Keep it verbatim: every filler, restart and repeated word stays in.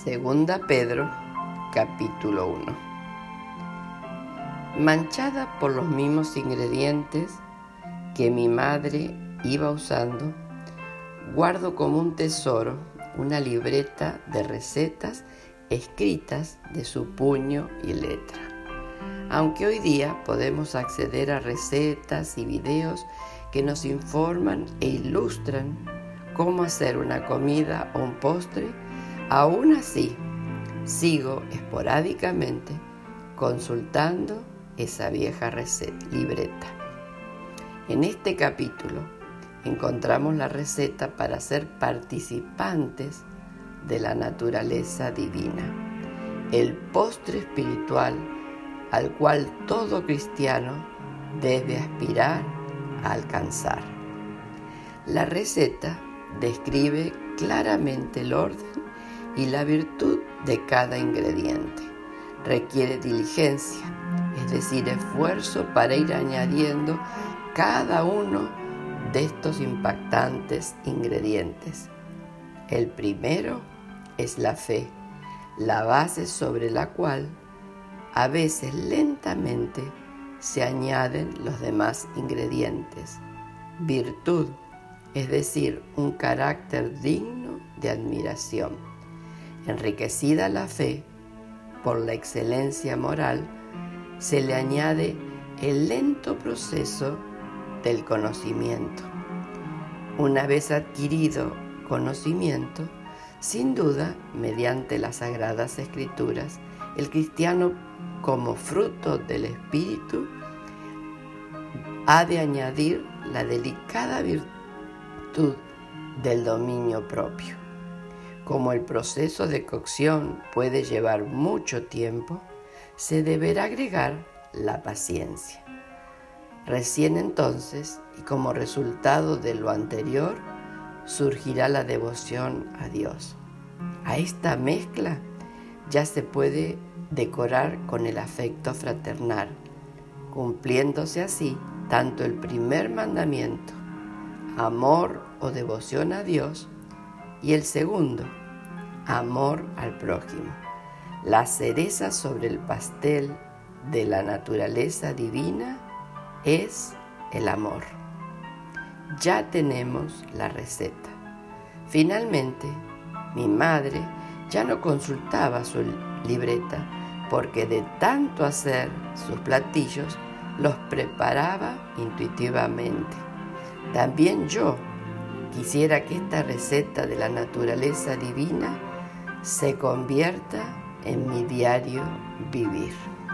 Segunda Pedro, capítulo uno. Manchada por los mismos ingredientes que mi madre iba usando, guardo como un tesoro una libreta de recetas escritas de su puño y letra. Aunque hoy día podemos acceder a recetas y videos que nos informan e ilustran cómo hacer una comida o un postre, aún así sigo esporádicamente consultando esa vieja receta, libreta. En este capítulo encontramos la receta para ser participantes de la naturaleza divina, el postre espiritual al cual todo cristiano debe aspirar a alcanzar. La receta describe claramente el orden y la virtud de cada ingrediente. Requiere diligencia, es decir, esfuerzo para ir añadiendo cada uno de estos impactantes ingredientes. El primero es la fe, la base sobre la cual a veces lentamente se añaden los demás ingredientes. Virtud, es decir, un carácter digno de admiración. Enriquecida la fe por la excelencia moral, se le añade el lento proceso del conocimiento. Una vez adquirido conocimiento, sin duda, mediante las Sagradas Escrituras, el cristiano, como fruto del Espíritu, ha de añadir la delicada virtud del dominio propio. Como el proceso de cocción puede llevar mucho tiempo, se deberá agregar la paciencia. Recién entonces, y como resultado de lo anterior, surgirá la devoción a Dios. A esta mezcla ya se puede decorar con el afecto fraternal, cumpliéndose así tanto el primer mandamiento, amor o devoción a Dios, y el segundo, amor al prójimo. La cereza sobre el pastel de la naturaleza divina es el amor. Ya tenemos la receta. Finalmente, mi madre ya no consultaba su libreta porque de tanto hacer sus platillos los preparaba intuitivamente. También yo quisiera que esta receta de la naturaleza divina se convierta en mi diario vivir.